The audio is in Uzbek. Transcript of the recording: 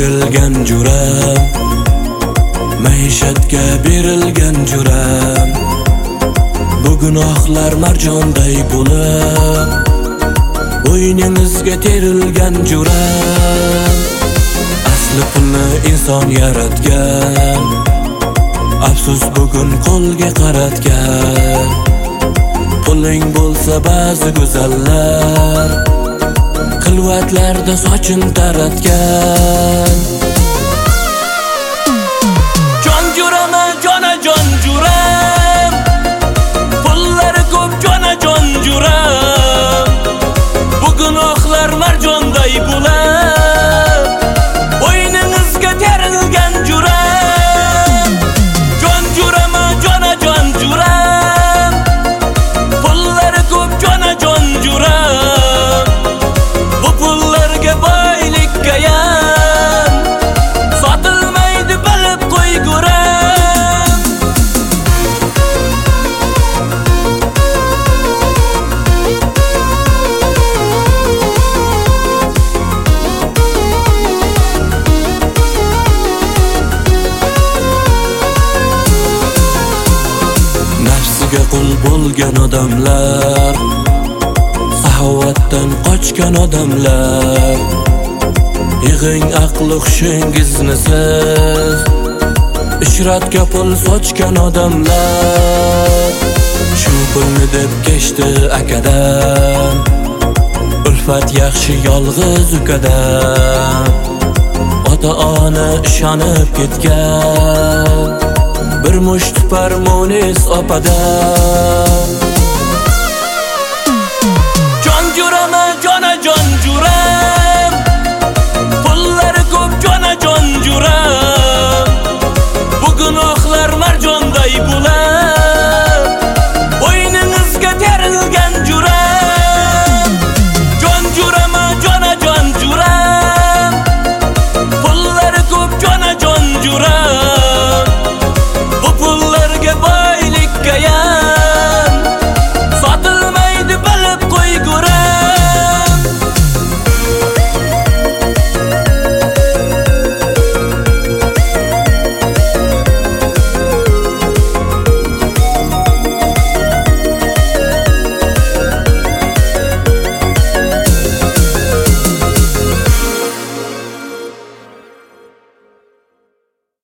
berilgan juram, maishatga berilgan juram. Bu gunohlar marjonday bo'lib, bo'yningizga terilgan juram. Asli pulni inson yaratgan, afsus bugun qo'lga qaratgan. Puling bo'lsa ba'zi go'zallar xilvatlarda sochin taratgan. Jon jurama, jonajon juram, pullari ko'p jonajon juram. Bu gunohlar marjonday bo'lib, bo'yningizga terilgan juram. Jon jurama, jonajon juram, pullari ko'p jonajon juram. Bu pullarga boylikkayam sotilmaydi, bilib qo'y guram. Nafsiga qul bo'lgan odamlar, saxovatdan qochgan odamlar, yig'ing aqli hushingizni siz, ishratga pul sochgan odamlar. Shu pulni deb kechdi akadan, ulfat yaxshi yolg'iz ukadan. Ota-ona ishonib ketgan, bir musht farmonis opadan.